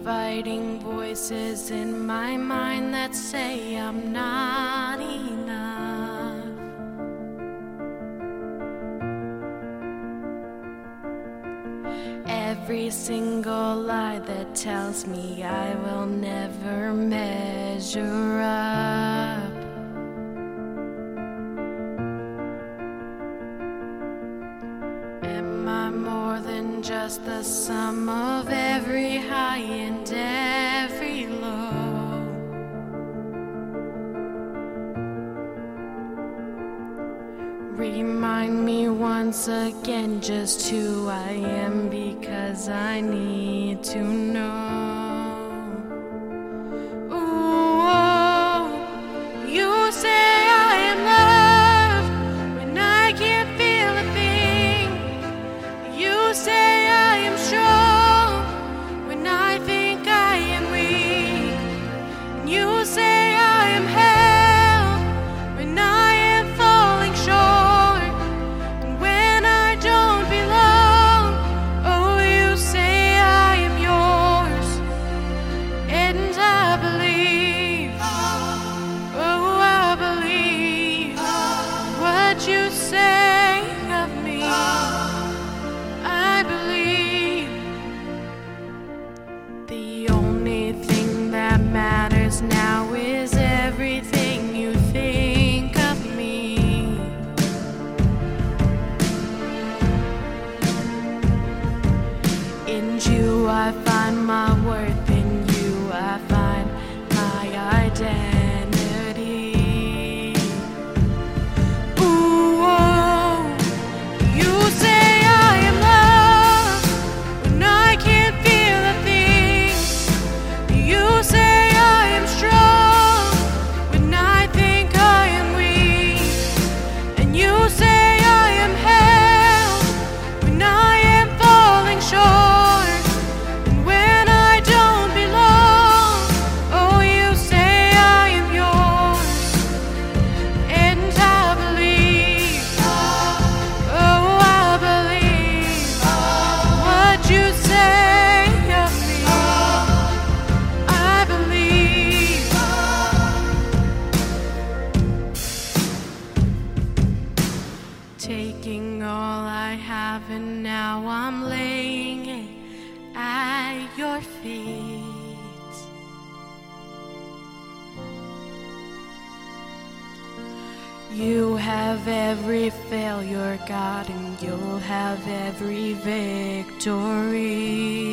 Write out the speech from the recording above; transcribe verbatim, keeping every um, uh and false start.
fighting voices in my mind that say I'm not enough. Every single lie that tells me I will never measure up. Am I more than just the sum of every high and every low? Remind me once again just who I am, because I need to know. Ooh, oh, you say I am loved when I can't feel a thing. You say I am strong when I think I am weak. And you say I am held when I am falling short. And when I don't belong, oh, you say I am yours. And I believe, oh, I believe what you say of me. I believe the only thing that matters now is everything you think of me. In you I find my worth, in you I find my identity. Ooh, oh, you say I am loved when I can't feel a thing. You say I am strong when I think I am weak. And you say I am held when I am falling short. And when I don't belong, oh, you say I am yours. And I believe, oh, I believe what you say of me. I believe. Taking all I have and now I'm laying it at your feet. You have every failure, God, and you'll have every victory.